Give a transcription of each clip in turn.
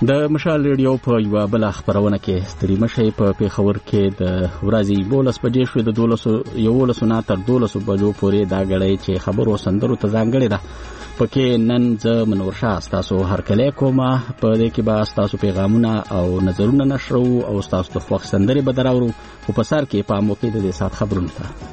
د مشال ریډیو په یو بل خبرونه کې ستړي مشي په پیښور کې د ورځې 12 بجې شو د 12 نه تر 12 بجو پورې دا غړې چې خبرو سندرو ته ځانګړې ده پکې نن ز منور شاه تاسو هر کله کومه په دې کې به تاسو پیغامونه او نظرونه نشرو او تاسو د خوښ سندري بدراورو او په سر کې په موقع د سات خبرونه ته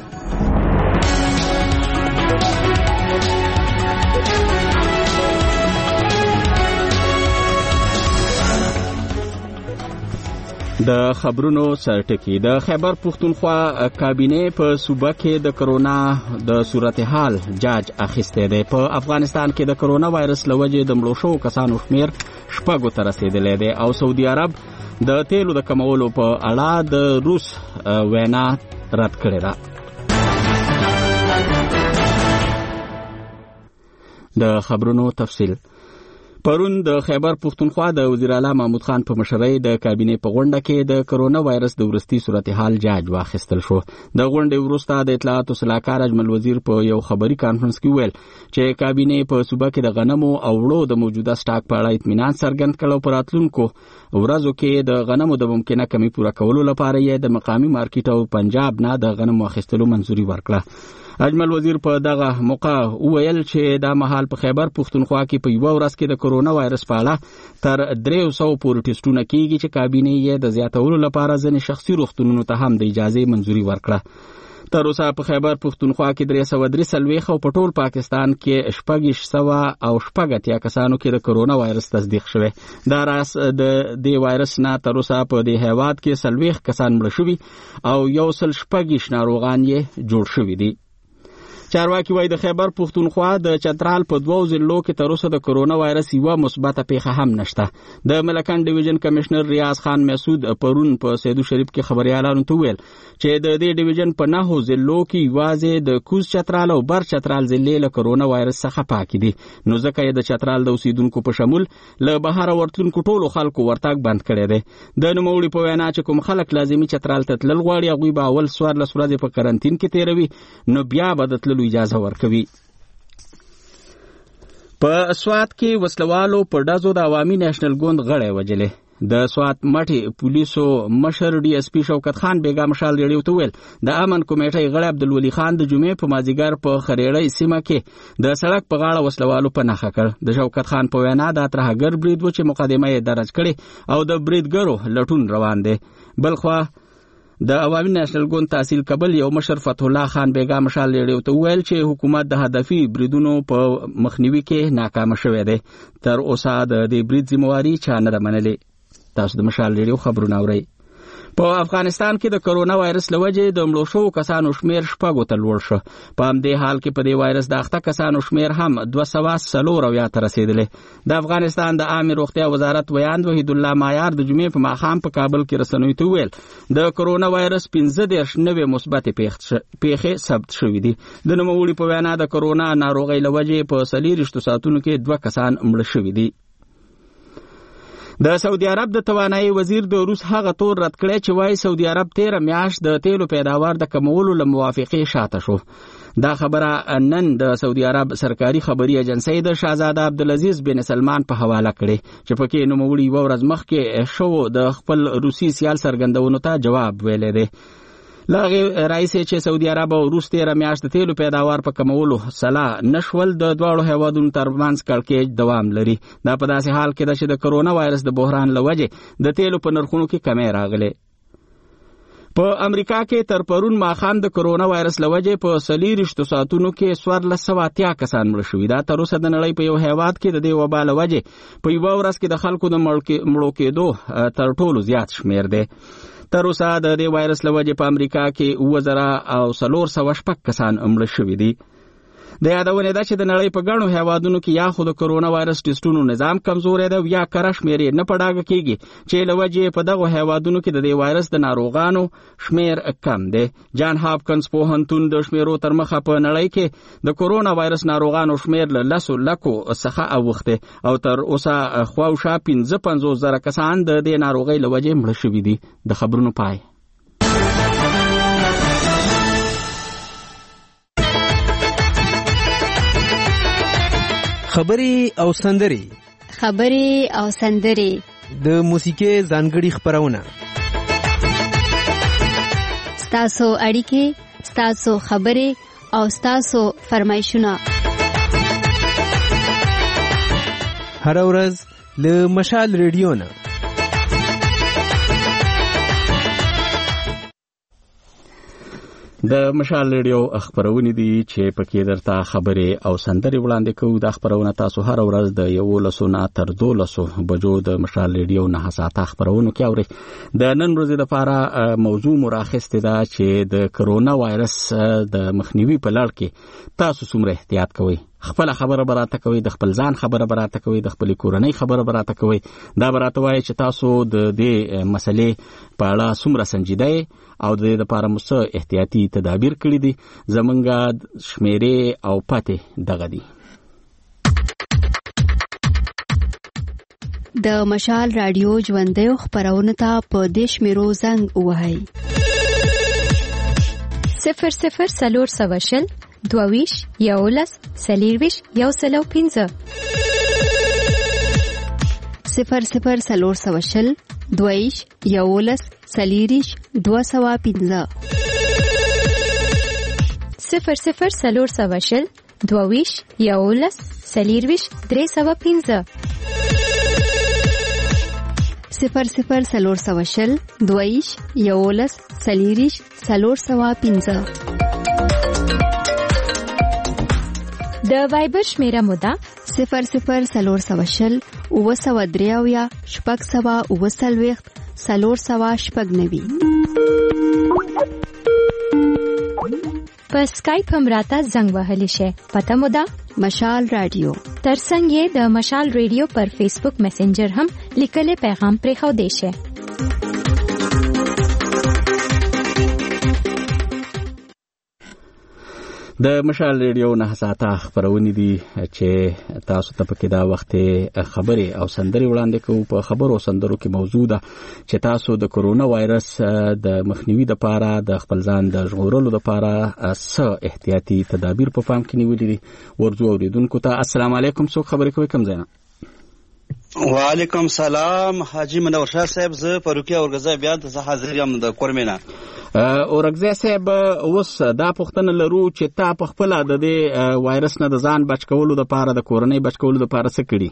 د خبرونو سرټکی د خیبر پښتونخوا کابینه په صوبه کې د کرونا د صورتحال جاج اخیسته ده په افغانستان کې د کرونا وایرس لوجه د مړو شو کسانو شمیر شپږو ته رسیدلې ده او سعودي عرب د تیلو د کمولو په اړه د روس وینا رد کړې ده. د خبرونو تفصیل پرون د خیبر پښتونخوا د وزیر اعلی محمود خان په مشرۍ د کابینه په غونډه کې د کرونا وایرس د ورستي صورتحال جاج واخیستل شو. د غونډې وروسته د اطلاعات او سلاکار اجمل وزیر په یو خبري کانفرنس کې ویل چې کابینه په صوبه کې د غنمو او وړو د موجوده سټاک په اړه اطمینان څرګند کړ او پر راتلونکو ورځو کې د غنمو د ممکنه کمی پوره کولو لپاره یې د مقامی مارکیټ او پنجاب نه د غنمو اخیستلو منځوري ورکړه. اجمل وزیر په دغه موقع ویل چې د مهال په خیبر پښتونخوا کې په یو ورځ کې د کرونا وایرس په اړه تر 300 پورې ټیسټونه کیږي چې کابینه یې د زیاتولو لپاره ځنې شخصي روغتونونو ته هم د اجازه منځوري ورکړه. تر اوسه په خیبر پښتونخوا کې 343 او په ټول پاکستان کې 600 او 80 کسانو کې د کرونا وایرس تصدیق شوی. دا راس د دې وایرس نه تر اوسه په دې هیواد کې 40 کسان مړ شوي او 116 ناروغان یې جوړ شوي دي. چارواکي وایي د خیبر پښتونخوا د چترال په 2 ضلعو کې تر اوسه د کرونا وایرس یو مثبته پیښه هم نشته. د ملکان ډیویژن کمشنر ریاض خان مسعود پرون په سیدو شریف کې خبريالانو ته ویل چې د دې ډیویژن په 9 ضلعو کې واځي د کوز چترال او بر چترال ضلع له کرونا وایرس څخه پاک دي. نو ځکه یې د چترال د اوسیدونکو په شمول له بهر ورتلونکو ټولو خلکو ورتګ بند کړی دی. د نوموړي په وینا چې کوم خلک لازمي چترال ته تلل غواړي هغوی به اول 14 ورځې په کرنټین کې تیروي نو بیا به د اجازه ورکوي. په سوات کې وسلوالو په ډزو د عوامي نېشنل ګوند غړې وجلې. د سوات مټي پولیسو مشر ډي اس پی شوکت خان بیگا مشال ریډیو ته ویل د امن کمیټې غړي عبدالولي خان د جمعې په مازیګر په خریړې سیمه کې د سړک په غاړه وسلوالو په نخښه کړ. د شوکت خان په وینا د ترهګر برید و چې مقدمه یې درج کړي او د بریدګرو لټون روان دی. بلخوا د عوامي نېشنل ګوند تحصیل کابل یو مشر فتح الله خان بیگا مشال ریډیو ته ویل چې حکومت د هدفي بریدونو په مخنیوي کې ناکام شوی دی. تر اوسه د دې برید ذمہواری چا نه منلې. تاسو د مشال ریډیو خبرونه اورئ. په افغانستان کې د کرونا وایرس لوجه د مړو شو کسانو شمیر شپږو ته لوړ شو. په همدې حال کې په دې وایرس د اخته کسانو شمیر هم 240 ته رسیدلې. د افغانستان د عامه روغتیا وزارت ویاند وحید الله مایار د جمعې په ماښام په کابل کې رسنیو ته ویل د کرونا وایرس 15 نوې مثبت پیښې ثبت شوې دي. د نوموړي په وینا د کرونا ناروغۍ لوجه په 40 ساعتونو کې 2 کسان مړ شوي دي. د سعودي عرب د توانایي وزیر د روس هغه تور رد کړی چې وايي سعودي عرب 13 میاشت د تیلو پیداوار د کمولو له موافقې شاته شو. دا خبره نن د سعودي عرب سرکاري خبري ایجنسی د شاهزاده عبدالعزیز بن سلمان په حواله کړي چې پکې نوموړي یو ورځ مخکې شو د خپل روسي سیال څرګندونو ته جواب ویلی دی. لاغه رئیس چې سعودي عرب او روس 13 میاشت د تیلو پیداوار په کمولو سلا نشول د دواړو هیوادونو ترمنځ کړکېچ دوام لري. دا په داسې حال کې ده چې د کرونا وایرس د بحران لوجه د تیلو په نرخونو کې کمی راغلی. په امریکا کې تر پرون ماښام د کرونا وایرس لوجه په 40 ساعتونو کې 1480 کسان مړ شوي. دا تر اوسه د نړۍ په یو هیواد کې د دې وبا لوجه په یو ورځ کې د خلکو د مړو کېدو تر ټولو زیات شمیر دی. تر اوسه د دې وایرس لوجه په امریکا کې 2406 کسان مړ شوي دي. د یادونه ده چې د نړۍ په ګڼو هیوادونو کې یا خو د کرونا وایرس ټیسټونو نظام کمزوري دی یا کره شمیر نه پډاګه کیږي چې لوجه په دغه هیوادونو کې د دې وایرس د ناروغانو شمیر کم دی. جان هاپکنز پوهنتون د شمیرو تر مخه په نړۍ کې د کرونا وایرس ناروغانو شمیر له 10 لکو څخه اوخته او تر اوسه خواوشا 55,000 کسان د دې ناروغۍ لوجه مړ شوي دي. د خبرونو پای. خبري او سندري خبرې او سندرې، د موسیقۍ ځانګړي خپرونه، ستاسو اړیکې، ستاسو خبرې او ستاسو فرمایشونه هر ورځ له مشال ریډیو نه. د مشال ریډیو خبرونه دي چې پکې درته خبرې او سندرې وړاندې کوو. د خبرونه تاسو هر ورځ د 11 نه تر 12 بجو د مشال ریډیو نه حساسه خبرونه کې اوري. د نن ورځې لپاره موضوع مراخصه ده چې د کرونا وایرس د مخنیوي په لړ کې تاسو څومره احتیاط کوئ. خپل خبره براته کوي، د خپل ځان خبره براته کوي، د خپل کورنۍ خبره براته کوي. دا براته وایي چې تاسو د دې مسلې په اړه څومره سنجیده او د دې لپاره مو احتیاطي تدابیر کړی دي. زمونږ شمیرې او پته دغه دي. د مشال رادیو ژوندۍ خبرونه ته په دیش میرو زنګ وهاي 00 22 11 سلیرویش یو سلو 15 00 22 11 سلیریش 215 00 22 11 سلیرویش 315 00 22 11 سلیریش 315 د وایبر شمیره مودا 00 3 شپږ سوا وسلويخت 390. په سکایپ هم راته زنګ وهلی شي. پته مودا مشال رادیو. ترڅنګ یې د مشال ریډیو پر فیسبوک میسنجر هم لیکلي پیغام پرېښو دی شي. د مشال ریډیو نه حساسه خبرونه دي چې تاسو ته پکې دا وخت خبرې او سندرې وړاندې کوو. په خبرو او سندرو کې موضوع ده چې تاسو د کرونا وایرس د مخنیوي لپاره د خپل ځان د ژغورلو لپاره څه احتیاطي تدابیر په پام کې نیولې دي. ورځو اوریدونکو ته السلام علیکم. څوک خبرې کوي؟ کوم ځای نه؟ وعلیکم سلام حاجی منور شاه صاحب. زه فاروقي اورګزی بیا د حاضر یم د کورمینا. اورګزی صاحب اوس دا پوښتنه لرو چې تا په خپل د دې وایرس نه د ځان بچ کولو لپاره د کورنۍ بچ کولو لپاره څه کړی؟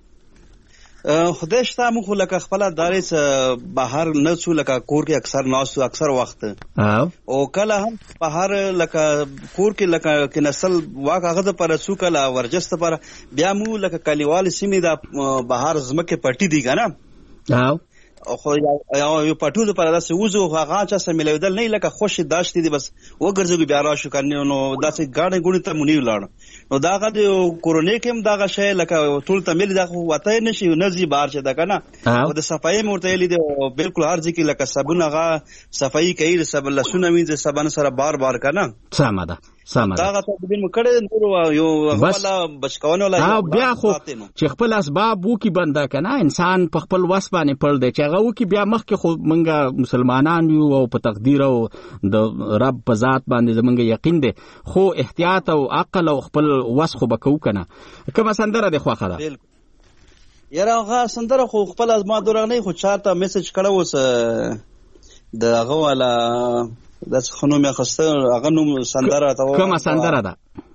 خدای شته مو لکه خپل دارې بهر نه څو لکه کور کې اکثر ناس اکثر وخت او کله هم بهر لکه کور کې لکه کې نسل واغه د پر څو کله ورجست پر بیا مو لکه کلیوال سیمې د بهر زمکه پټی دی کنه خو یو پټول پر داسې وزو هغه چا سره ملودل نه لکه خوش داشتي دي بس وګرځو بیا راشو کنه نو داسې گاډي ګونی ته مونږ لاړ نو داغه د کورونی کې داغه شی لکه ټول ته ملي دغه وته نشي نزي بار چې دا کنه او د صفای مورته لیدو بالکل هر ځکه لکه صابون هغه صفای کوي سب لسونه وینځ سبانه سره بار بار کنه سمه ده داغه ته دین مکړه نور یو غواله بچکونه ولا بیا خو چې خپل اسباب وو کی بنده کنه انسان په خپل وس باندې پړ دی چې هغه وو کی بیا مخ کې خو منګه مسلمانان یو او په تقدیر او د رب په ذات باندې زمونږ یقین دی خو احتیاط او عقل او خپل وس خو بکو کنه. کومه سندره دی خوخه ده؟ یاره هغه سندره خو خپل از ما دورغ نه خو چارته میسج کړه وس د هغه والا د خنو مې خسته هغه نو سندره ته کومه سندره ده؟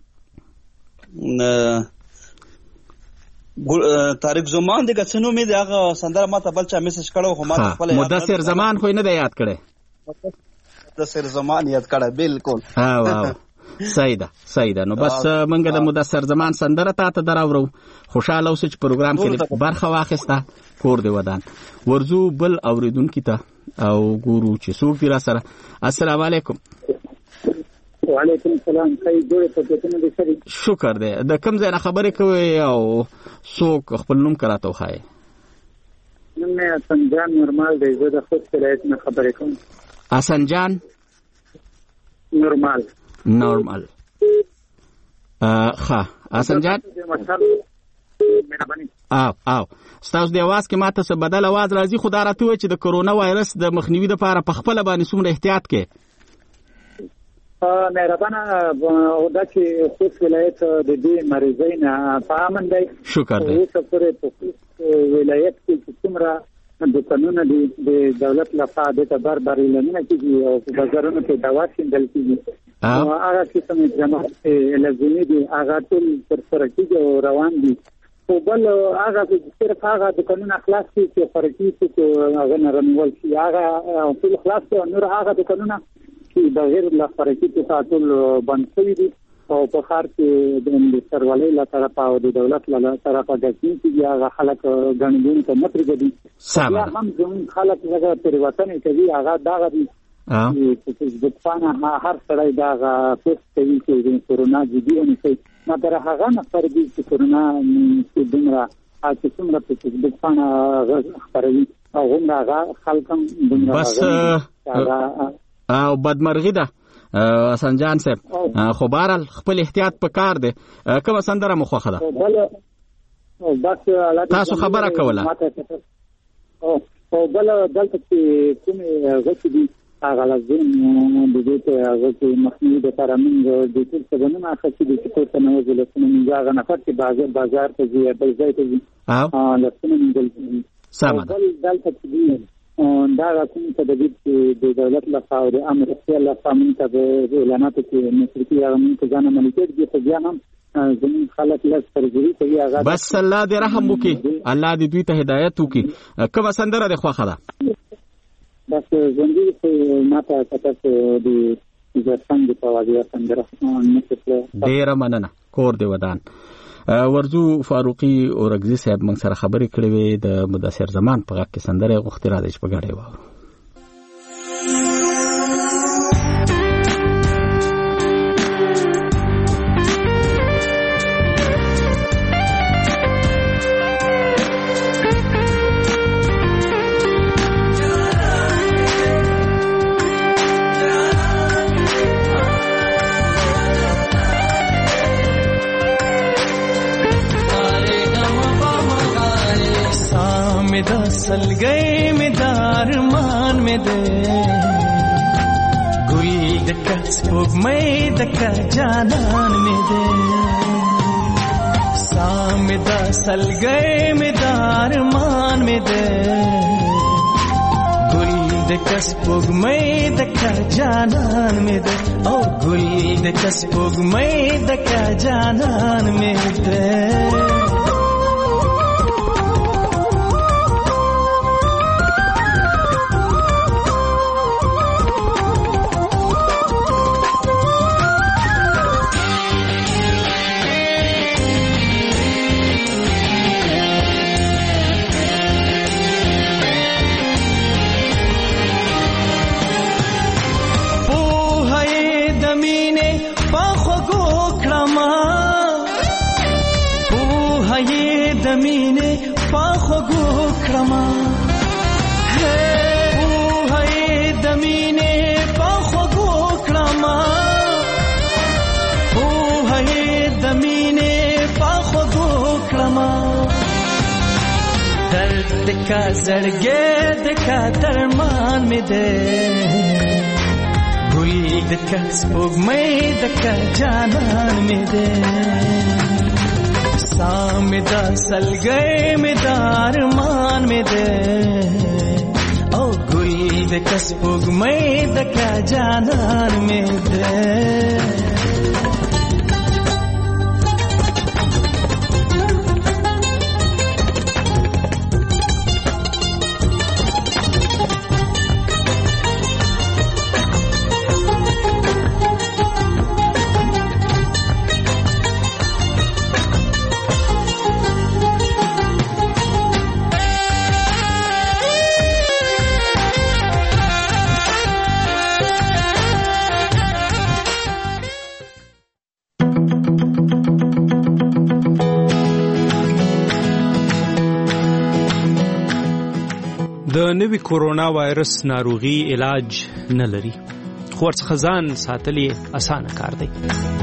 طارق زمان دغه څنو مې دغه سندره ماته بلچا میسج کړه خو ما خپل مدثر زمان خو نه یاد کړه. مدثر زمان یاد کړه بالکل. ها واو صحیح ده. نو بس منګه د مدثر زمان سندره ته دراورو. خوشاله اوسې چې پروګرام کې برخه واخیسته. کور دی ودان ورزو بل اوریدونکو ته او ګورو چې څوک دی را سره. السلام علیکم. وعلیکم السلام. خیر جوړه پټونه دي سړي. شکر دی. د کوم ځای نه خبرې کوي او څوک خپل نوم کراته وخایي؟ نن مې اسنجان نورمال دی. زه د خود ولایت نه خبرې کوم. اسنجان نورمال ښه اسنجان او ستاسو د आवाज کې ماته څه بدل आवाज راځي. خو دا راته وایي چې د کرونا وایرس د مخنیوي لپاره په خپل باندې څومره احتیاط کې؟ مهربانه او دا چې خوست ولایت د دې مریضۍ نه په امن دی. شکر دی. اوس پورې په خوست ولایت کې څومره دوکانونه دي د دولت لخوا د تبر اعلانونه کیږي او په بازارونو کې دوا شیندل کیږي. هغه چې کوم جماعت لازمي دي هغه ټول پر سره کیږي او روان دي. او بل هغه صرف هغه دوکانونه خلاص دي چې فرقي چې هغه نه رنول شي هغه ټول خلاص دي. نور هغه دوکانونه چې بغیر له فرقي ټول بند شوي دي او په ښار کې د سرولۍ له طرفه او د دولت له طرفه د کیږي هغه خلک ګڼګون ته نه پرېږدي. بیا هم زموږ خلک هغه تېروتنې کوي هغه دغه دي چې فیسبوکپاڼه هر سړی دغه پوسټ کوي چې کورونا جدي ونیسئ. مګر هغه نفر دي چې کورونا چې دومره چې څومره په فیسبوکپاڼه خپروي هغومره هغه خلک هم دومره بس او بدمرغي ده حسن جان صاحب. خو بهرحال خپل احتیاط پکار دی. کومه سندره مو خوښه ده؟ تاسو خبره کوله او بل دلته چې کومې غوښې دي هغه لازم د دې ته هغه چې مخنیوي دپاره موږ د ټول سبنونه اخیستي دي چې کور ته ننوځي لاسونه موږ هغه نفر چې بازار ته ځي بل ځای ته ځي لاسونه موږ بل دلته چې دي دا کوم تدابیر چې د دولت لخوا او د امر اختیار لخوا موږ ته د اعلاناتو کې نشر کېږي هغه موږ ته ځان عملي کېږي. خو بیا هم زموږ خلک لږ سرګري کوي هغه بس الله دې رحم وکړي الله دې دوی ته هدایت وکړي. کومه سندره دې خوښه ده؟ بس ژوندي چې ما ته کتل د ځان د پوازیا سندره ډېره مننه. کور دې ودان. ورزو فاروقي اورګزي صاحب موږ سره خبرې کړې وې د مدثر زمان په غږ کې سندره غوښتې را دي چې په ګډه واورو. सलगई में दारमान में दे गुल दका स्पोग में दका जानन में दे सामिदा सलगई में दारमान में दे गुल दका स्पोग में दका जानन में दे ओ गुल दका स्पोग में दका जानन में दे دمینه پاخو گو کرما او هی دمینه پاخو گو کرما او هی دمینه پاخو گو کرما درد کا زړګې د کا درمان می ده ګل د کا سپوږمۍ د کا جانان می ده सामिदा सलगई में दारमान में दे ओ गुल दे कसबुग में दका जानन में दे د نوي کورونا وایرس ناروغي علاج نه لري خو ورڅخه ځان ساتل یې اسانه کار دی.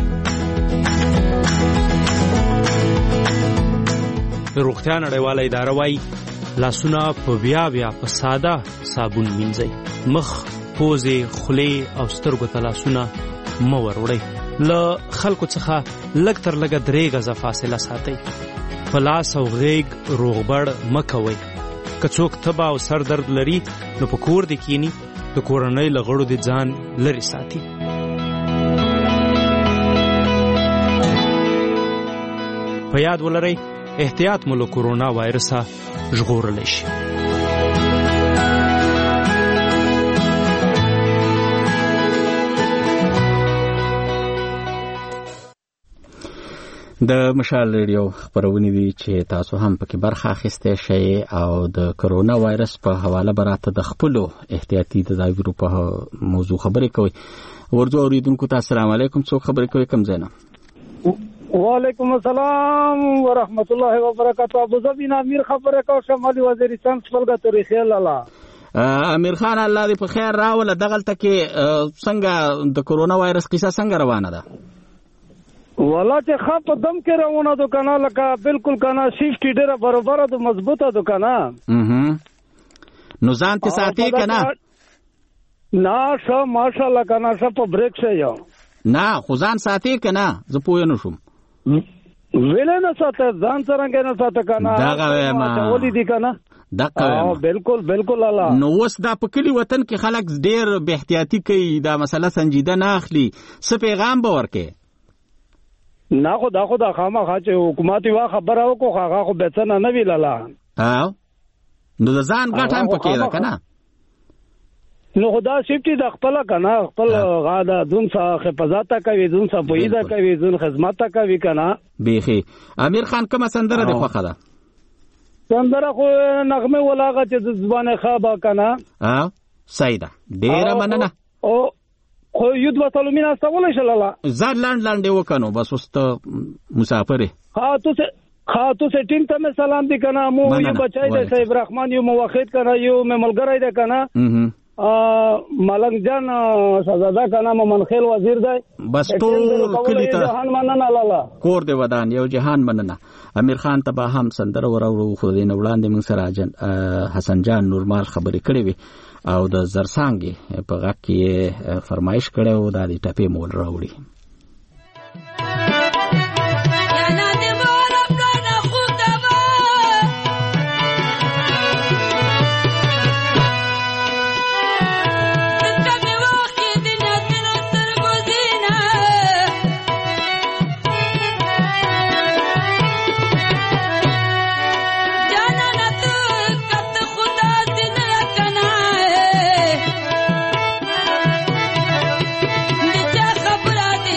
روغتیا نړیواله اداره وايي لاسونه په بیا په ساده صابون مینځئ. مخ، پوزې، خولې او سترګو ته لاسونه مه وروړئ. له خلکو څخه لږ تر لږه 3 غزه فاصله ساتئ. په لاس او غیږ روغبړ مه کوئ. که څوک تبه او سر درد لري نو په کور دې کینی، د کورنۍ له غړو دې ځان لرې ساتي. په یاد ولرئ احتیاط مو له کورونا وایرسه ژغورلی شي. د مشال ریډیو خبرونه دي چې تاسو هم پکې برخه اخیسته شئ او د کرونا وایرس په حواله براته د خپل احتیاطي تدابیرو په موضوع خبرې کوي. ورځو اوریدونکو ته السلام علیکم. څوک خبرې کوي کوم ځای نه؟ وعلیکم السلام ورحمت الله وبرکاته. ابو ظبی امیر خبره کوم، شمالي وزیرستان خپلګه تاریخي لاله. امیر خان الله دې په خیر راوله. دغلته کې څنګه د کرونا وایرس قصه څنګه روانه ده؟ ولا چې خپ دم کې روانه ده کنه، لکه بالکل کنه سیفټی ډیره برابر ده، مضبوطه ده کنه. نو ځان ته ساتي کنه؟ نه شه ماشاءالله کنه شه په بریک شه یو. نه خو ځان ساتي کنه، زه پوه نه شوم. ویل نه ساته ځان څنګه نه ساته کنه، دا ما ولې دي کنه. دغه بالکل الله. نو اوس دا په کلی وطن کې خلک ډیر به احتیاطي کوي، دا مسله سنجیده نه اخلي. څه پیغام به ورکې؟ نه خو دا خامخا چې حکومت وا خبره وکړو هغه خو به څه نه ویل الله. نو د ځان ګټه هم پکې ده کنه. نو خدا سیفټي د خپل کنه، خپل غاده دون څه حفاظت کوي، دون څه پویدا کوي، دون خدمت کوي کنه. بیخي امیر خان کومه سندره ده خوخه ده؟ سندره خو نغمه ولاغه چې د زبانه خابه کنه. سیده ډیره مننه. او خو یود وصلو مینا استول شلاله زاد لاند وکنو بس واست مسافر. خاطو سے ټیم ته سلام دی کنه. مو یو بچای دی صاحب رحمان، یو موحد کنه، یو ملګری دی کنه. ملنګ جان سزاده کنه، منخیل وزیر دی. بس ټول کلی ته جهان مننه لاله کور دی ودان یو جهان مننه. امیر خان ته به هم سندره وراوړو، خو دې نه وړاندې موږ سره حسن جان نورمال خبرې کړې وي او د زرسانګي په غږ کې فرمایش کړو دا د ټپې مول راوړي. خبرات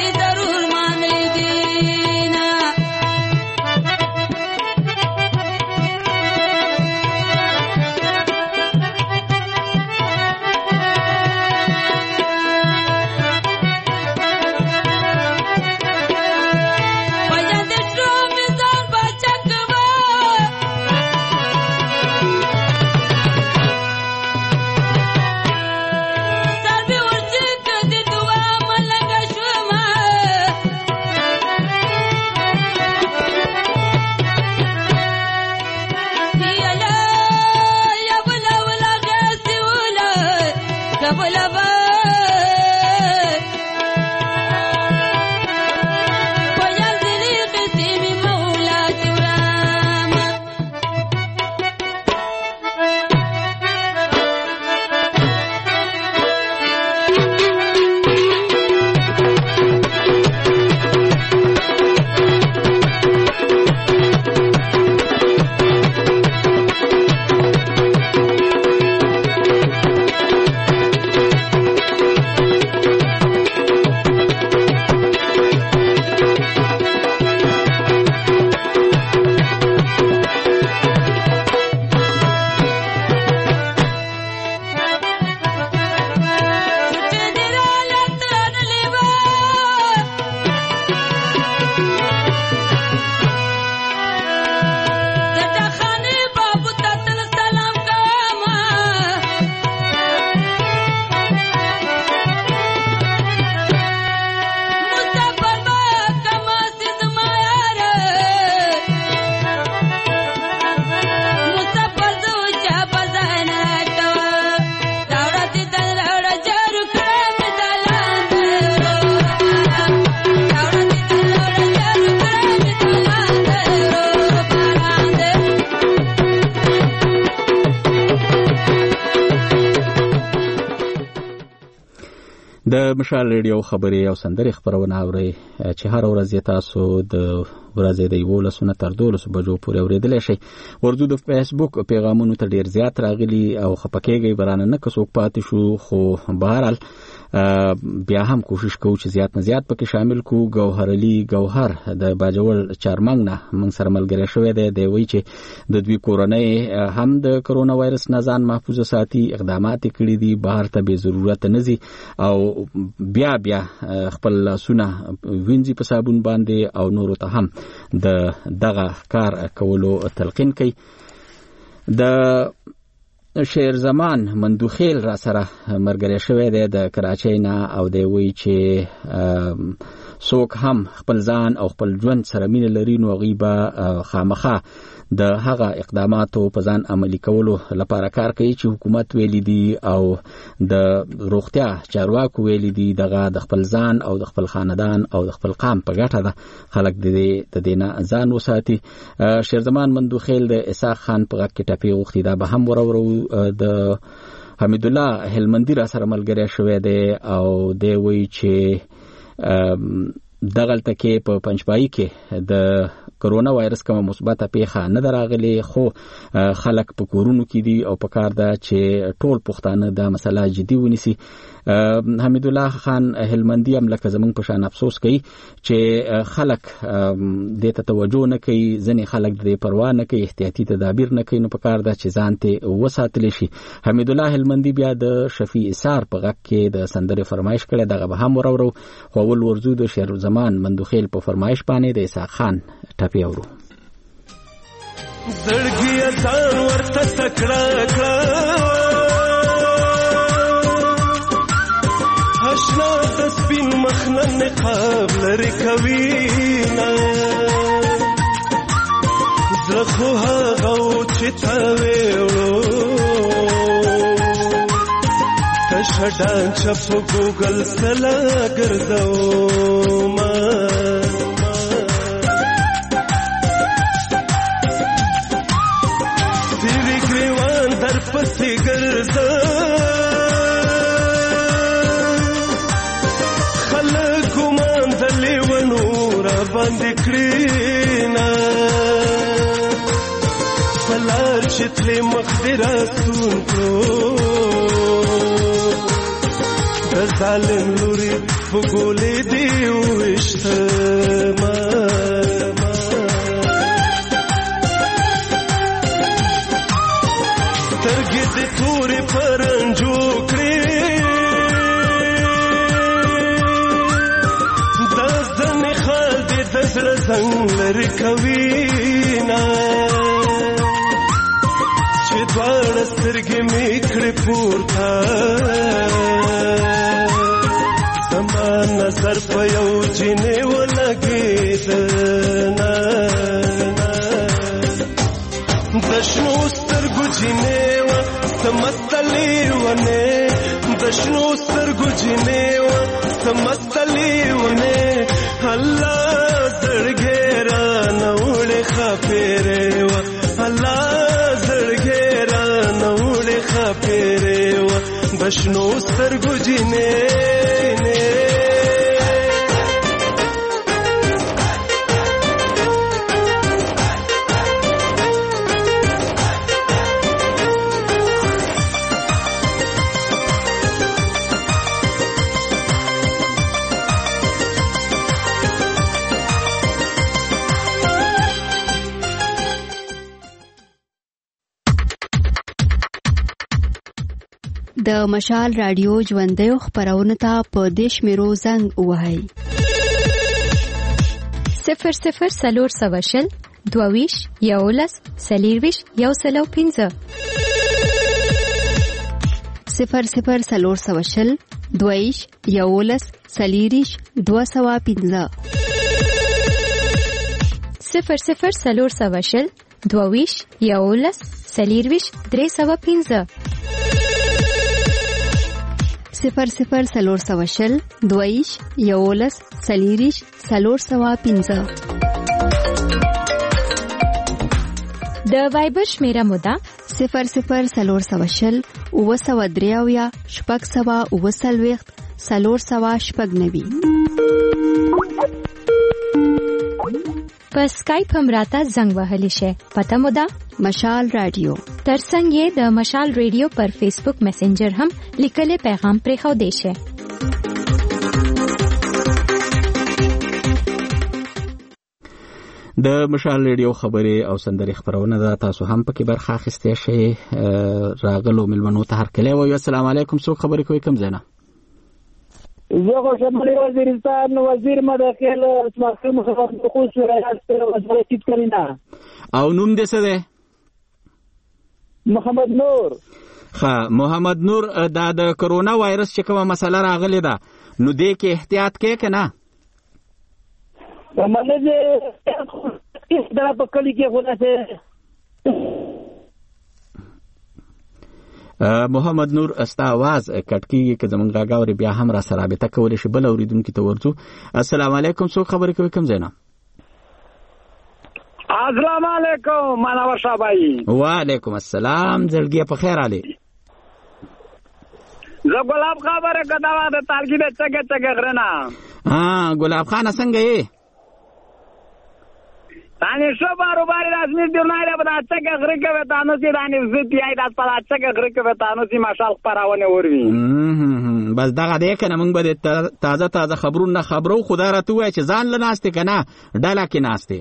د مشال ریډیو خبري او سندري خبرونه اوري چې هر ورځ تاسو د ورځې د 11 تر 12 بجو پورې اوریدل شي. ورته د فیسبوک پیغامونو ته ډیر زیات راغلي او خپکیږي برانه نه کڅوک پاتې شو، خو بهرحال بیا هم کوشش کوو چې زیات نه زیات پکې شامل کو. گوهر علي گوهر د باجوړ چارمنګ نه موږ سره ملګری شوی دی وایي چې د دوی کورنۍ هم د کرونا وایرس نه ځان محفوظ ساتي، اقدامات کړي دي، بهر ته به ضرورت نه ځي او بیا خپل لاسونه وینځي په صابون باندې او نورو ته هم دغه کار کولو تلقین کوي. د شیر زمان مندوخیل را سره مرګره شوی دی د کراچۍ نه او دی وی چې څوک هم خپل ځان او خپل ژوند سره مینه لري نو غیبه خامخه د هغه اقداماتو په ځان عملی کولو لپاره کار کوي چې حکومت ویلي دي او د روغتیا چارواکو ویلي دي دغه د خپل ځان او د خپل خاندان او د خپل قام په ګټه ده خلک د دینه ځان وساتي. شیرزمان مندوخیل د اسحاق خان په غږ کې ټپي غوښتي دا به هم ورورو د حمید الله هلمندي را سره ملګری شوی دی او دی وایي چې دغلته کې په پنځپای کې د کرونا وایرس کومه مثبته پیښه نه دراغلي، خو خلک په کورونو کې دي او په کار ده چې ټول پښتانه د مسله جدي ونیسي. حمید الله خان هلمندي هم لکه زمونږ په شان افسوس کوي چې خلک دې ته توجه نه کوي، ځینې خلک دې پروا نه کوي، احتیاطي تدابیر نه کوي، نو په کار ده چې ځان ته وساتلی شي. حمید الله هلمندي بیا د شفیع اسار په غږ کې د سندرې فرمایش کړی، دغه به هم ورورو. خو اول ورزو د شیر زمان مندوخیل په فرمایش باندې د اسحاق خان ټپي اورو. زړګي ځان ورته تکړه کړه اشنا د سپین مخنن نقاب لري کوینا زخو هغه چې تا ویلو تشډان چپ ګوګل سلا ګرځو ما تیری گریوان در پسی ګرځو باندې کړینا فلار چتلې مخدرا سون کو د ظالم لوري فګولې دی وشتما ترګې دې تورې پرنجو کړې زنګ لري کوینا چې دواړه سترګې مې کړې پورته زما نظر په یو جینې ولګېد د شنو سترګو جینې وه سمستلې ونې د شنو سترګو جینې وه سمستلې ونې الله خپره و الله زړګې را نوړې خپره و بشنو سترګو جینې د مشال رادیو ژوندۍ خبرونه ته په دیش میرو زنګ وهاي 00 سلور سواشل دوویش یولس سلیرویش یوسلو 15 00 سلور سواشل دوویش یولس سلیریش 215 00 سلور سواشل دوویش یولس سلیرویش 315 00 سلور سواشل دویش یولس سلیریش سلور سوا 15 د وایبر شمیره مودا 00 سلور سواشل او سوا دریاویا شپږ سوا او سلويخت 490. په اسکایپ هم راته زنګ وهلی شي. پته مو ده مشال رادیو. ترڅنګ یې د مشال رادیو پر فیسبوک میسنجر هم لیکلي پیغام پرېښودی شي. د مشال رادیو خبرې او سندري خبرونه ده، تاسو هم پکې برخه اخیستی شئ. راغلو ملمنو ته هرکلی وایو. السلام علیکم. څوک خبرې کوي؟ کوم ځای نه؟ زه خو شمالي وزیرستان وزیر مداخل اسماعیل محمد خوش ریاست وزارت کلینا. او نوم دې څه دی؟ محمد نور. محمد نور، دا د کرونا وایرس چې کومه مسله راغلی ده نو دې کې احتیاط کې که نه؟ مله دې دا په کلی کې خو داسې محمد نور استا आवाज کټ کیږي که زمونږ غاګاوري بیا هم را سره رابطه کولی شي. بل اوریدونکي ته ورځو. السلام علیکم. څوک خبرې کوي؟ کوم ځای نه؟ السلام علیکم منور شاه بھائی. وعلیکم السلام. زړګي په خیر علي. زه ګلاب خبره کدا و د تارګي د چګه غرنا. ګلاب خان څنګه یې؟ تانی شو باروباری رسمی دیونای به چګه غره کې وتانو چې دانی زتی آی د په چګه غره کې وتانو چې ماشال پراونه وروي. بس دغه دې کنه موږ به تازه خبرونه خبرو خدا راته وای چې ځان لناستې کنه ډاله کې ناستې.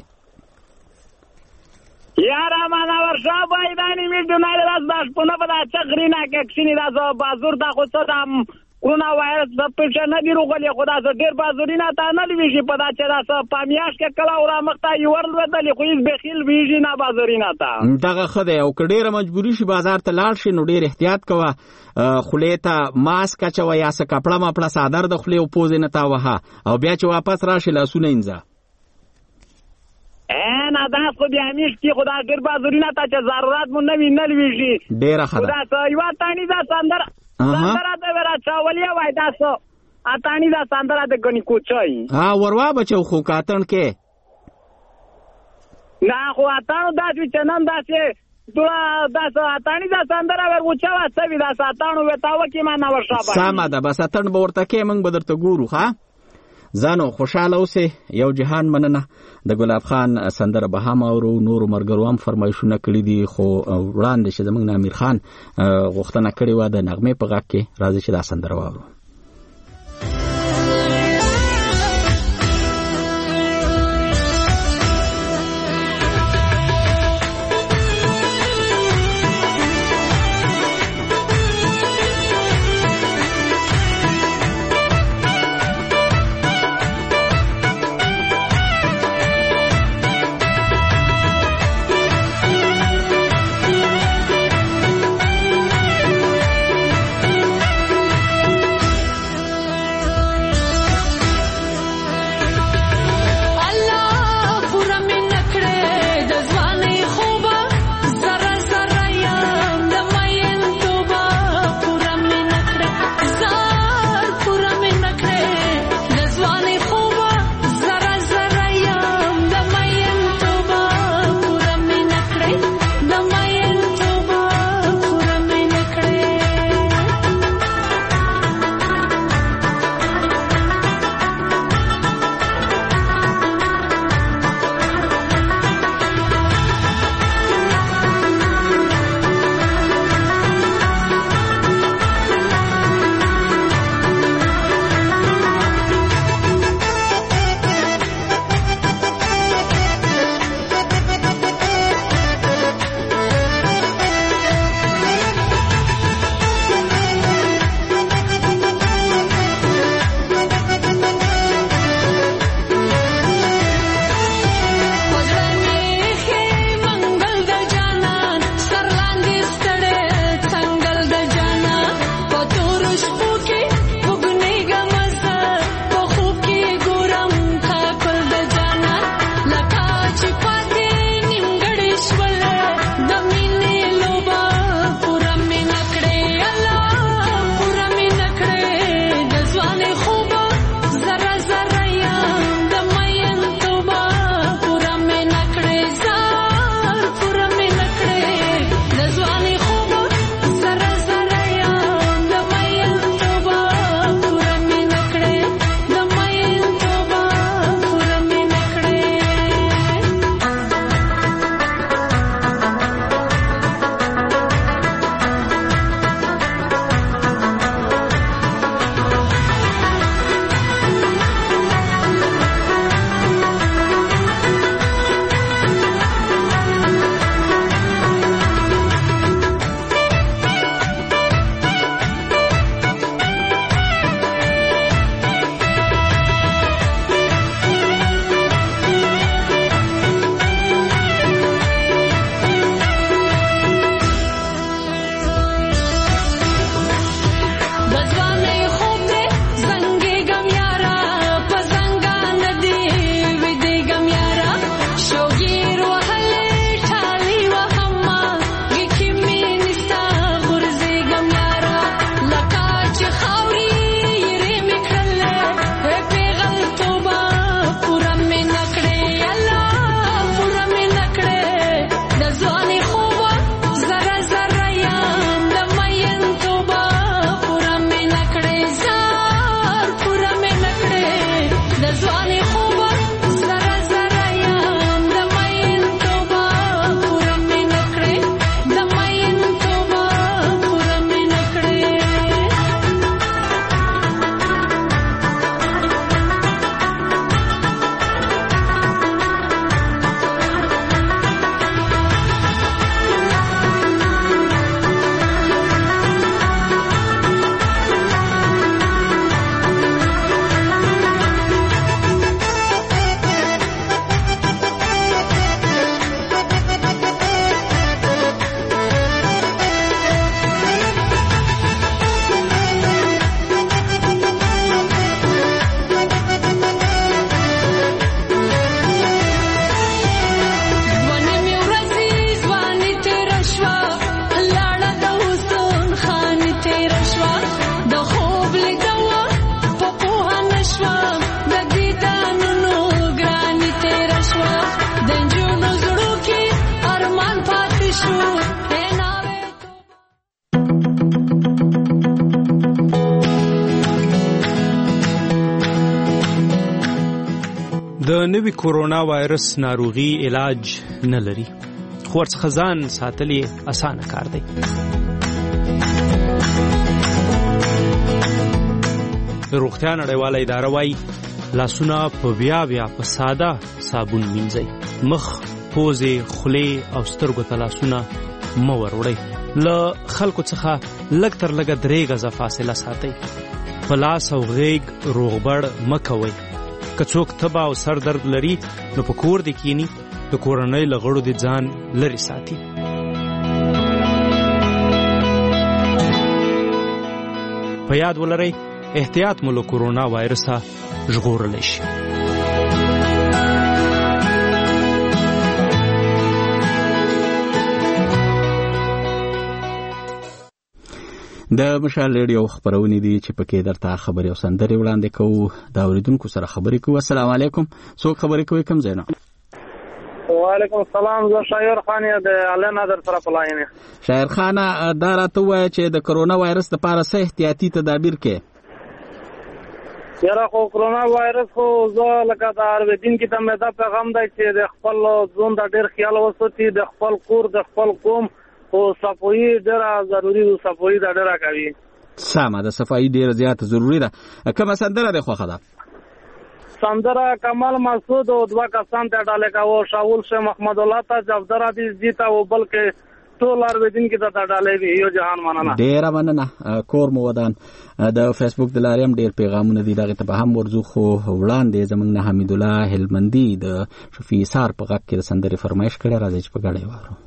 یارا معنا ورشا بایدانی می دیونای راز باش پونه به چغری نه کې کښینی راز بازور دا خو څه دم کرونا وایرس د پښه نه دی روغلی. خدا زه ډیر بازوري نه تا نه لويږي په دا چې دا پامیاش کې کلا اورا مخته یو ورلودل خو هیڅ بخیل ویږي نه بازوري نه تا دغه خدای او کډیره مجبوری شي بازار ته لاړ شي نو ډیر احتیاط کوه. خولې ته ماسک اچوه یا څه کپړه مپړه صادر د خولې او پوزې نه تاوهه او بیا چې واپس راشي لاسونه انځه. نه دا خو بیا همیش کې خدا ډیر بازوري نه تا چې ضرورت مون نه وینل ویږي. ډیره خدا خدا یو تانی دا سندره د ورا چاولیا وای تاسو اتانی دا سندره د غنی کوچای وروا بچو خو کاتن کې نه خو اتانو دا چې نن دا چې دوه دا اتانی دا سندره ور وچا واسوي دا اتانو وتاو کې ما نه ورشا با سما ده بس اتن به ورته کې موږ بدرته ګورو. ها ځانو خوشاله اوسه. یو جهان مننه. د ګلاب خان سندره به هم اورو. نور مرګرو هم فرمایشونه کړی دي خو وړاندې چې زمونږ امیر خان غوښتنه کړې و د نغمې په غږ کې راځي چې دا سندره واورو. د نوي کورونا وایرس ناروغي علاج نه لري، خو ورڅخه ځان ساتل یې اسانه کار دی. د روغتیا نړیواله اداره وایي لاسونه په بیا په ساده صابون مینځئ. مخ، پوزې، خولې او سترګو ته لاسونه مه وروړئ. له خلکو څخه لږ تر لږه 3 غزه فاصله ساتئ. په لاس او غیږ روغبړ مه کوئ. که څوک تبه او سر درد لري نو په کور دې کینی، د کورنۍ له غړو دې ځان لرې ساتي. په یاد ولرئ احتیاط مو له کورونا وایرسه ژغورلی شي. د مشال ریډیو خبرونه دي چې پکې درته خبري او سندري وړاندې کوو. دا اوریدونکو سره خبري کوو. السلام علیکم. څوک خبري کوي؟ کوم ځای نه؟ وعلیکم السلام. زه شاعر خان یم د اعلی نظر سره پلاینه. شاعر خان دا راته وایي چې د کرونا وایرس لپاره څه احتیاطي تدابیر کې؟ یاره خو کرونا وایرس خو زه لکه د ارویدین کې ته مې دا پیغام دی چې د خپل ځون د ډېر خیال وساتي، د خپل کور، د خپل قوم او صفایي ډېره ضروري او صفایي دا ډېره کوي. سمه ده، صفایي ډېره زیاته ضروري ده. کومه سندره ده خوښه ده؟ سندره کمال مسعود او 2 کسان ته ډاله کاوه، شاول شه محمد الله ته جفدر حدیث جیتا او بلکې ټول ارویدین کې ته ډاله وی یو جهان مننه. ډېره مننه. کور مو ودان. د فیسبوک د لارې هم ډېر پیغامونه دي، دغه ته به هم ورځو. خو وړاندې زمونږ نه حمید الله هلمندي د شفیع سار په غږ کې د سندرې فرمایش کړی. راځي چې په ګډه یې واورو.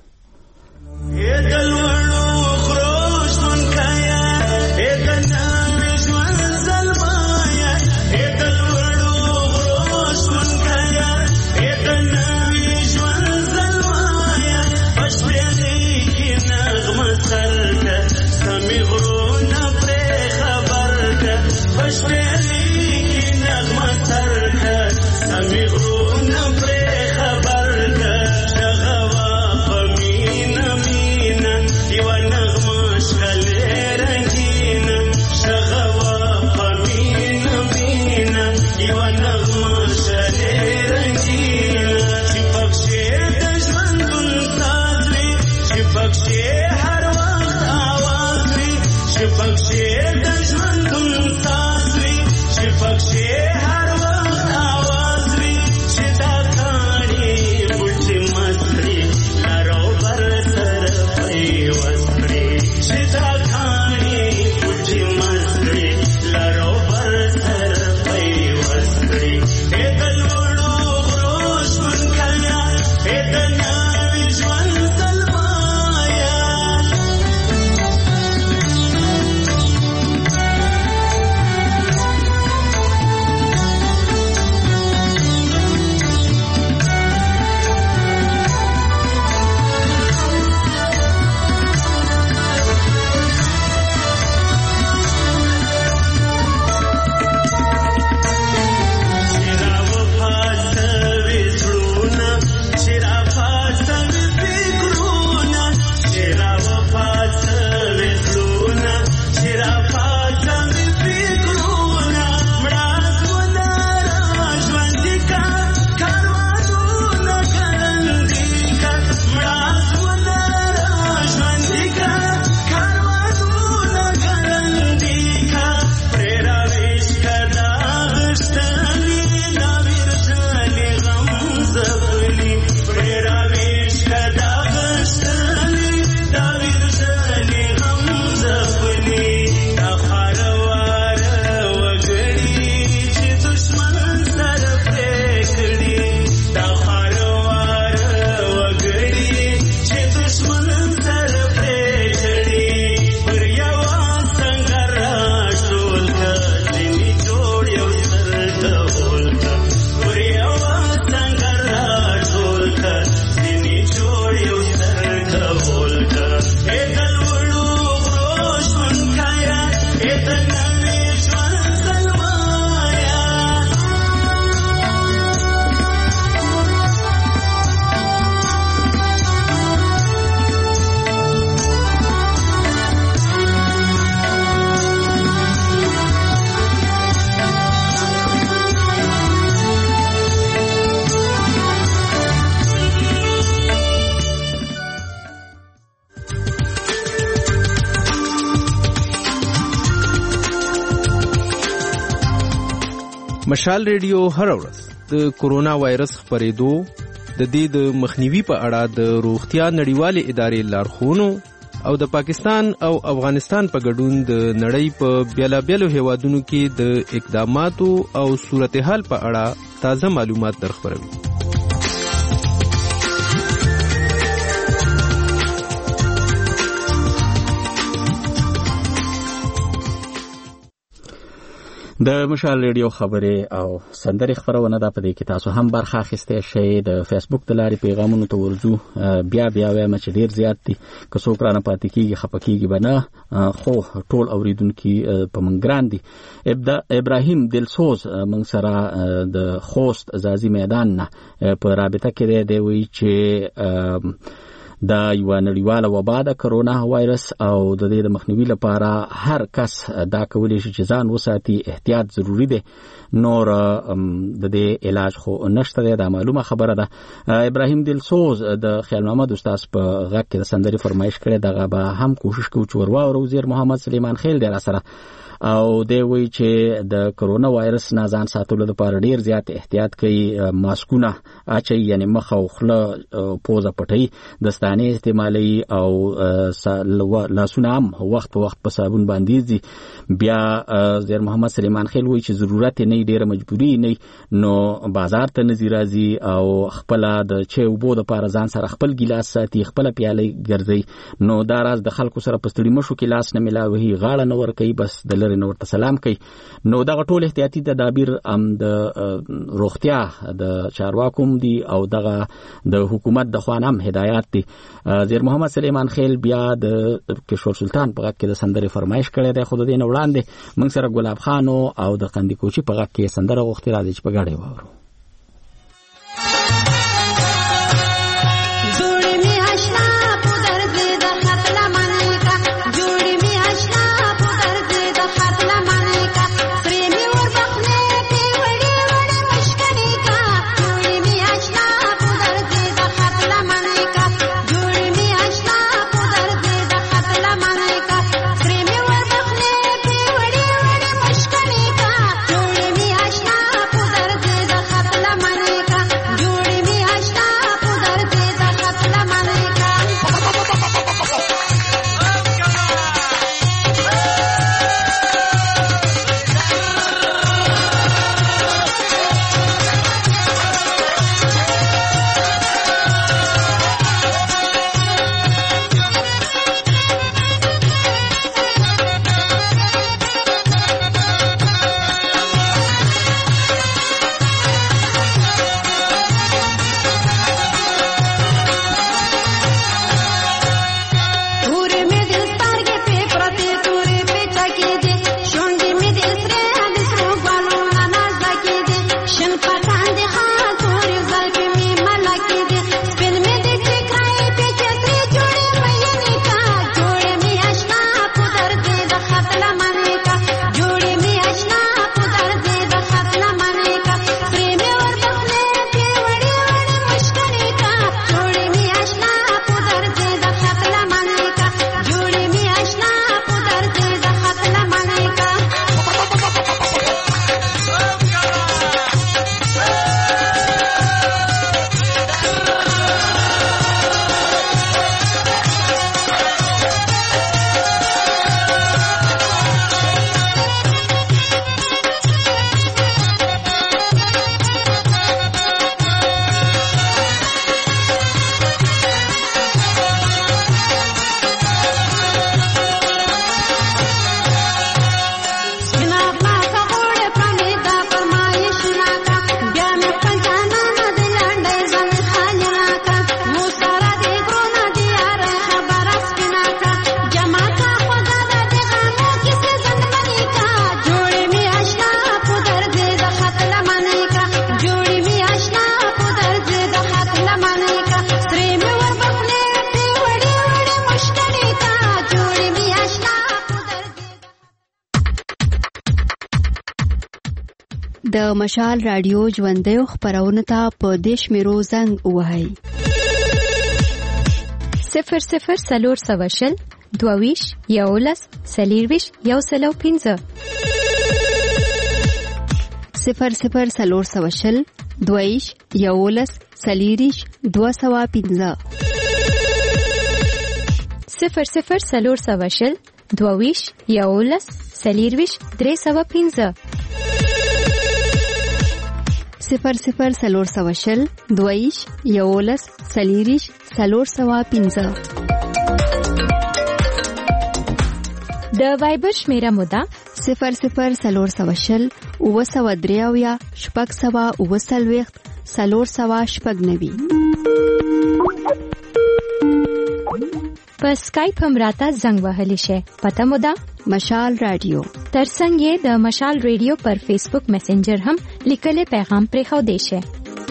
Three. مشال ریډیو هر ورځ د کورونا وایرس خپرېدو د دې د مخنیوي په اړه د روغتیا نړیوالې ادارې لارښوونو او د پاکستان او افغانستان په ګډون د نړۍ په بیلابیلو هیوادونو کې د اقداماتو او صورتحال په اړه تازه معلومات درخبروي. د مشال ریډیو خبرې او سندرې خبرونه ده، په دې کې تاسو هم برخه اخیستی شئ. د فیسبوک د لارې پیغامونو ته ورځو. بیا وایم چې ډیر زیات دي، که څوک رانه پاتې کېږي خفه کېږي به نه، خو ټول اورېدونکي په موږ ګران دي. ابراهیم دلسوز موږ سره د خوست ځاځي میدان نه په رابطه کې دی. وایي چې دا یو نړیواله وبا د کرونا وایرس او د دې د مخنیوي لپاره هر کس دا کولی شي چې ځان وساتي، احتیاط ضروری دی. نور د دې علاج خو نشته دی، دا معلومه خبره ده. ابراهیم دلسوز د خیال محمد استاد په غږ کې د سندرې فرمایش کړی، دغه به هم کوشش کوو چې ورواورو. وزیر محمد سلیمان خیل دی راسره او دی وایي چې د کرونا وایرس نه ځان ساتلو لپاره ډیر زیات احتیاط کوي. ماسکونه اچي، یعنی مخ او خوله پوزه پټي، دستانه استعمالي او لاسونه هم وخت په وخت په صابون باندې دي. بیا وزیر محمد سلیمان خیل وایي چې ضرورت نه ډیره مجبوري نه، نو بازار ته نزي راځي او خپل د چای اوبو د لپاره ځان سره خپل ګلاس ساتي، خپل پیاله ګرځي. نو دا راز د خلکو سره پستړي مشو کې لاس نه ملاوي، غاړه نه ور کوي، بس د لری نو ورته سلام کوي. نو دغه ټول احتیاطي تدابیر د روغتیا د چارواکو دي او دغه د حکومت د خوان هم هدایات دي. وزیر محمد سلیمان خیل بیا د کشور سلطان په غږ کې د سندرې فرمایش کړی دی. خو د دې نه وړاندې موږ سره ګلاب خان او د قندي کوچي په غږ کې سندره غوښتې راځي چې په ګډه واورو. د مشال رادیو ژوندیو خبرونه ته په دیش میرو زنګ وهاي 00 22 یولس سلیرویش یو سلو 15 00 22 11 40 215 00 22 11 40 315 00 22 11 40 315 د وایبر شمیره موده 00 903 شپږ سوه 490 په سکایپ هم راته زنګ وهلی شي. پته مو ده مشال رادیو. ترڅنګ یې د مشال رادیو پر فیسبوک میسنجر هم لیکلي پیغام پرېښودی شي.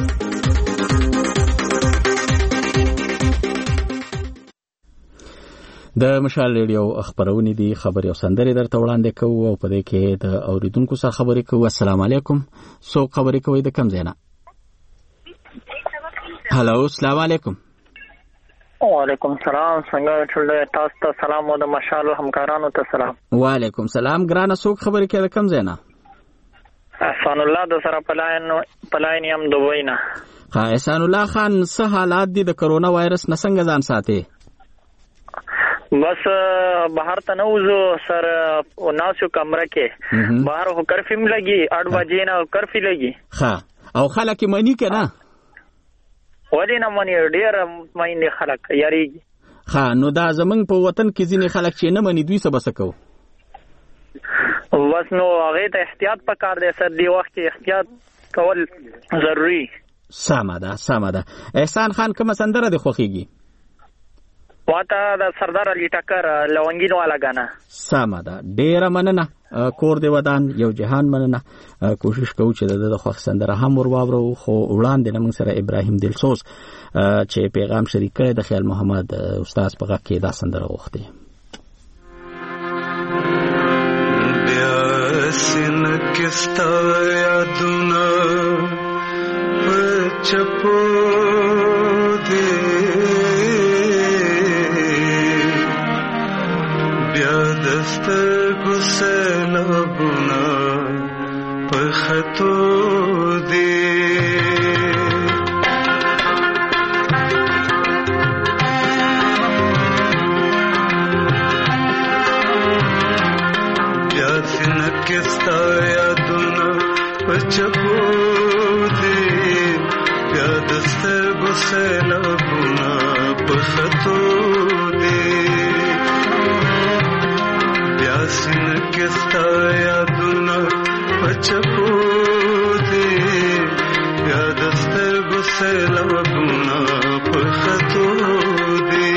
د مشال رادیو خبرونه دي، خبري او سندري درته وړاندې کوو او په دې کې د اوریدونکو سره خبرې کوو. السلام علیکم. سو خبرې کوي د کم زینا. هالو، السلام علیکم. وعلیکم السلام. څنګه ټول تاسو ته سلام او د مشال همکارانو ته سلام. وعلیکم السلام. ګرانه سو خبرې کوي د کم زینا. احسان الله د سره پلاین یم دوی نه. احسان الله خان، څه حالات دي د کرونا وایرس نه څنګه ځان ساتي؟ بس بهر ته نوزو سر او ناسو کمره کې بهر هو کرفیم لګي 8 بجې نه کرفی لګي. ها او خلک منی کنه ولې نه منی ډیر مې خلک یاري. ها نو دا زمنګ په وطن کې ځینې خلک چې نه منی دوی څه بسکو. بس نو هغه ته احتیاط پکار دی سر، دی وخت کې احتیاط کول ضروری. سمه ده. احسان خان کوم سندره دی خوخیږي؟ واته د سردار علي ټکر لونګین والا غانا. سمه ده، ډیره مننه. کور دی ودان یو جهان مننه. کوشش کوو چې د خوښ سندره هم ورواورو، خو وړاندې موږ سره ابراهیم دلسوز چې پیغام شریک کړی د خیال محمد استاد په غږ کې دا سندره وخته. بیا سن کستا یادونه پچپو دی دستگو سیلابونا پخطو دی پیاسی نکستا یادونا پچپو دی پیا دستگو سیلابونا پخطو دی سین کستا یادونا پچپو دی یاد سترگو سیلابونا پخطو دی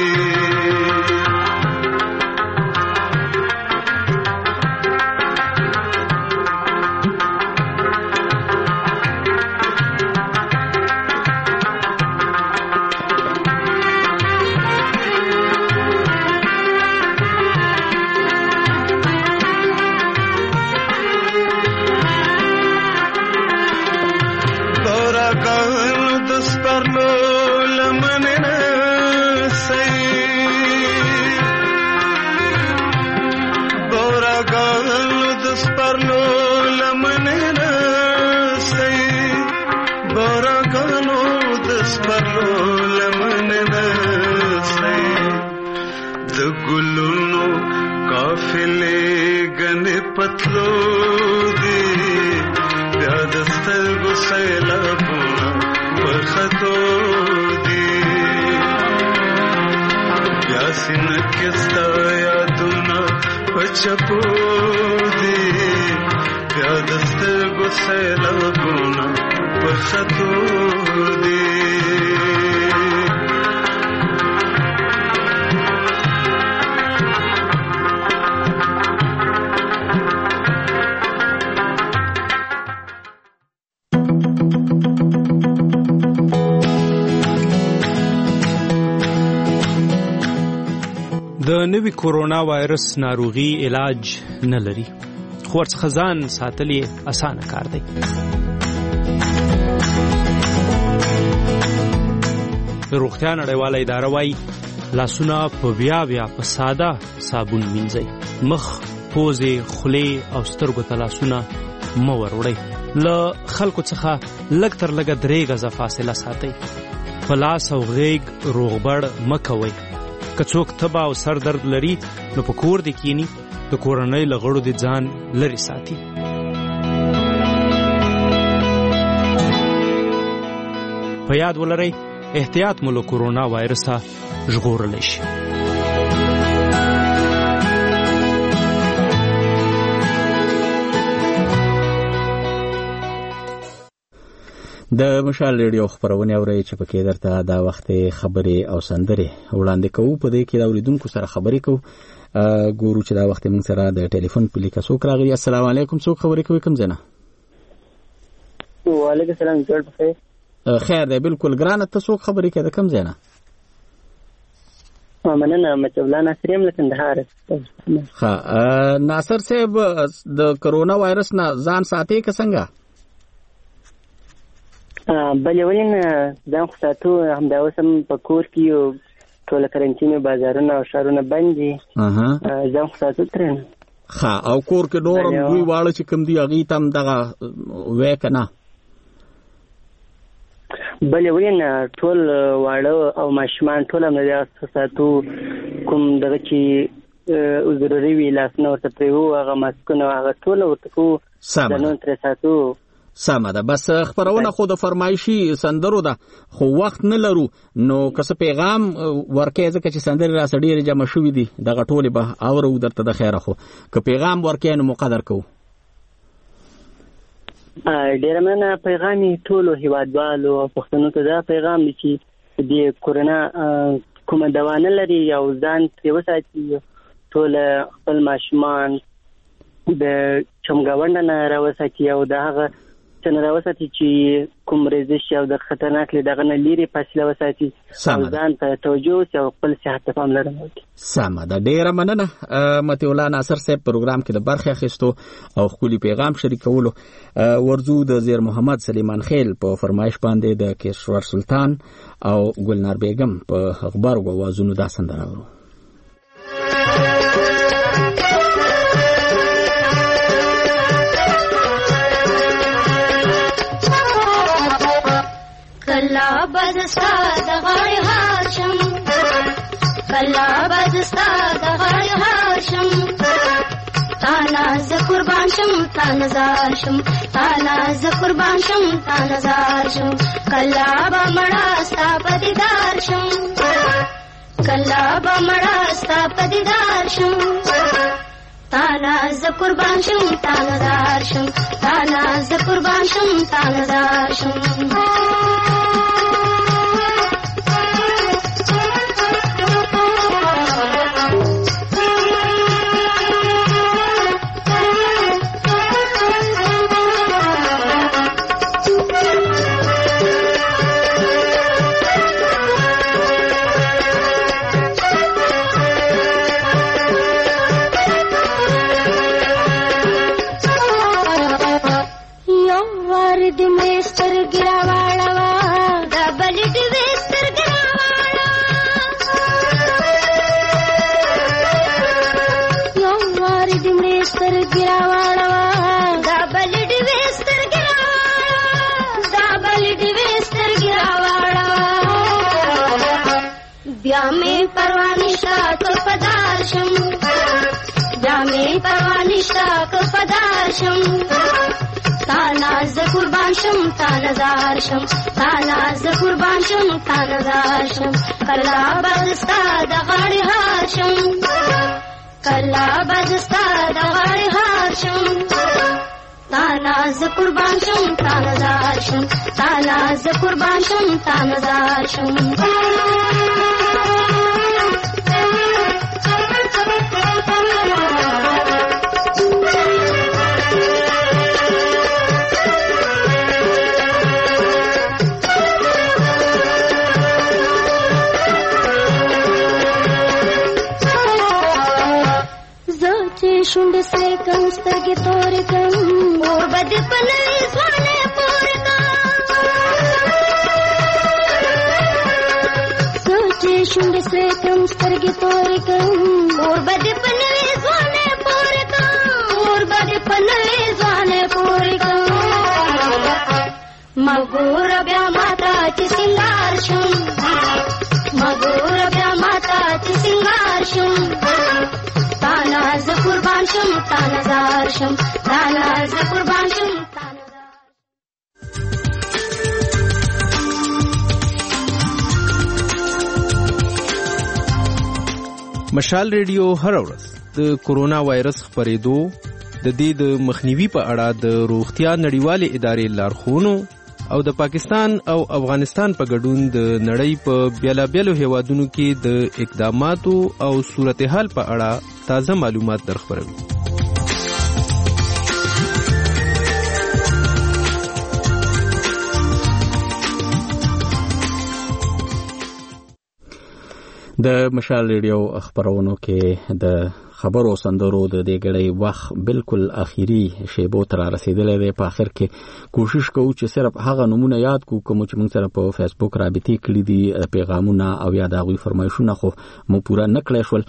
پتلو دی بیا دسترگو سیلابونا پخطو دی بیا سینکستا یادونا پچپو دی بیا دسترگو سیلابونا پخطو دی د نوې کورونا وایرس ناروغي علاج نه لري، خو ورڅخه ځان ساتل یې اسانه کار دی. د روغتیا نړیواله اداره وايي لاسونه په بیا په ساده صابون مینځئ. مخ، پوزې، خولې او سترګو ته لاسونه مو وروړئ. له خلکو څخه لږ تر لږه 3 غزه فاصله ساتئ. په لاس او غیږ روغبړ مه کوئ. که څوک تبه او سر درد لري نو په کور دې کینی، د کورنۍ له غړو دې ځان لرې ساتي. په یاد ولرئ احتیاط مو له کورونا وایرسه ژغورلی شي. د مشال ریډیو خبرونه اورئ چې پکې درته دا وخت خبرې او سندرې وړاندې کوو. په دې کې د اوریدونکو سره خبرې کوو. ګورو چې دا وخت موږ سره د ټلیفون په لیکه څوک راغلی. السلام علیکم. څوک خبرې کوي؟ کوم ځای نه؟ وعلیکم السلام. جوړ بخیر. خیر دی. بالکل ګرانه. ته څوک خبرې کوي؟ د کوم ځای نه؟ مننه. مچولا ناصر یم له کندهار. ښه ناصر صاحب، د کرونا وایرس نه ځان ساتي که څنګه؟ بلې ولې نه، ځان خو ساتو. همدا اوس هم په کور کې یو، ټوله کرنټین، بازارونه او ښارونه بند دي. ځان خو ساتو ترېنه. ښه، او کور کې نور هم دوی واړه چې کوم دي هغې ته هم دغه وی که نه؟ بلې ولې نه، ټول واړه او ماشومان ټول هم د دغه ساتو. کوم دغه چې ضروري وي لاسونه ورته پرېوو، هغه ماسکونه هغه ټول ورته کوو، ځانونه ترې ساتو. سمه ده. بس خبرونه خو د فرمایشي سندرو ده، خو وخت نه لرو. نو که څه پیغام ورکې، ځکه چې سندرې راسه ډېرې جمع شوي دي، دغه ټولې به اورو درته د خیره. خو که پیغام ورکې نو مقدر کوو. ډېره مننه. پیغام یې ټولو هیوادوالو او پښتنو ته دا پیغام دی چې د کورونا کومه دوا نه لري او ځان ترې وساتي. ټول خپل ماشومان د چمګاونډه نه راوساتي او د هغه څه نه راوساتي چې کوم ریزش او د خطرناک له دغه نه لرې فاصله وساتي او ځان ته توجه وکړي او خپل صحت ته پاملرنه وکړي. سمه ده. ډېره مننه مطیع الله ناصر صاحب پروګرام کې د برخې اخیستو او ښکلي پیغام شریکولو. ورځو د زیر محمد سلیمان خیل په فرمایش باندې د کیشور سلطان او ګلنار بیگم په غبرګو اوازونو دا سندره اورو. کلا بدستا د غړ هاشم، کلا بدستا د غړ هاشم، تانا ز قربان شم، تانا زار شم، تانا ز قربان شم، تانا زار شم. کلا با مړا ستا پدیدار شم، کلا با مړا ستا پدیدار شم، تانا ز قربان شم، تانا زار شم، تانا ز قربان شم، تانا زار شم. تانا ز قربان شم، تانا زار شم، تانا ز قربان شم، تانا زار شم. کلا بدستا د غړ هاشم، کلا بدستا د غړ هاشم، تانا ز قربان شم، تانا زار شم، تانا ز قربان شم، تانا زار شم. شونډې سرې کم، سترګې تورې کم، اور به دې په نوې ځوانۍ پورې کم. زه چې شونډې سرې کم، سترګې تورې کم، اور به دې په نوې ځوانۍ پورې کم، اور به دې په نوې ځوانۍ پورې مګور بیا ماتا چې سنگار شم مګور بیا ماتا چې سنگار شم تانا ز قربان شم تانا زار شم تانا ز قربان شم تانا مشال ریډیو هر ورځ د کورونا وایرس خپرېدو د دې د مخنیوي په اړه د روغتیا نړیوالې ادارې لارښوونو او د پاکستان او افغانستان په ګډون د نړۍ په بیلابیلو هیوادونو کې د اقداماتو او صورتحال په اړه تازه معلومات درخبروي. د مشال ریډیو خبرونو کې د خبرو سندرو د دې غړي وخت بالکل اخیری شیبو تر رسیدلې ده. په اخر کې کوشش کوو چې صرف هغه نمونه یاد کو کوم چې موږ سره په فیسبوک رابطې کړې دي پیغامونه او یا د غوي فرمایشونه خو مو پورا نکړې شول.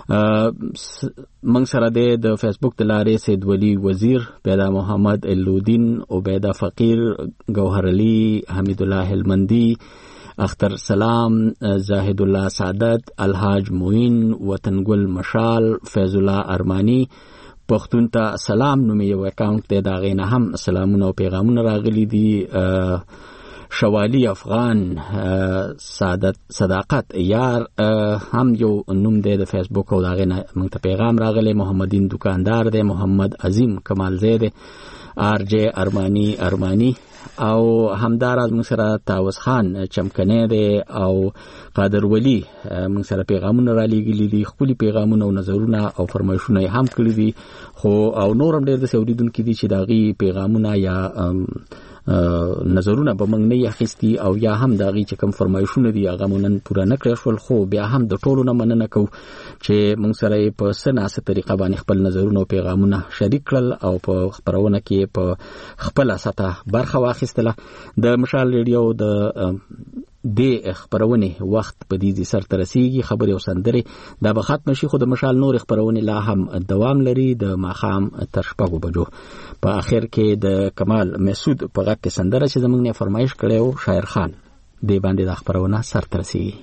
موږ سره د فیسبوک د لارې سید ولی وزیر، پیدا محمد الودین، عبیده فقیر، گوهر علی، حمید الله هلمندی، اختر سلام، زاهد الله سعادت، الحاج موین، وطنګل مشال، فیض الله ارمانی، پښتون ته سلام نومي یو اکاونټ دی، دا غینه هم سلامونه او پیغامونه راغلي دي. شوالی افغان، سعادت صداقت یار هم یو نوم دی د فیسبوک او دا غینه موږ ته پیغام راغلی. محمدین دکاندار دی، محمد عظیم کمال زید، آر جے ارمانی او همداراز موږ سره تاوس خان چمکنه دی او قادر ولی موږ سره پیغامونه را لېږلي دي، خپل پیغامونه او نظرونه او فرمایشونه هم کړی دي. خو او نورم ډېر د سعودیدونکو دي چې داغي پیغامونه یا نظرونه به موږ نه اخیستي او یا هم داغي چې کوم فرمایشونه دي هغه مونږ پوره نه کړی شول. خو بیا هم د ټولو نه مننه کوو چې موږ سره په سناسه طریقه باندې خپل نظرونه او پیغامونه شریک کړل او په خبرونه کې په خپل سطح برخه واخیستله. د مشال ریډیو د خبرونه وخت په دې سر ترسيږي. خبري او سندري دا به ختم شي، خو د مشال نور خبرونه لا هم دوام لري د ماخام تر شپږو بجو. په اخر کې د کمال مسعود په غږ کې سندره چې زمونږ نه فرمایش کړو شاعر خان دې باندې د خبرونه سر ترسيږي.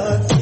ساتي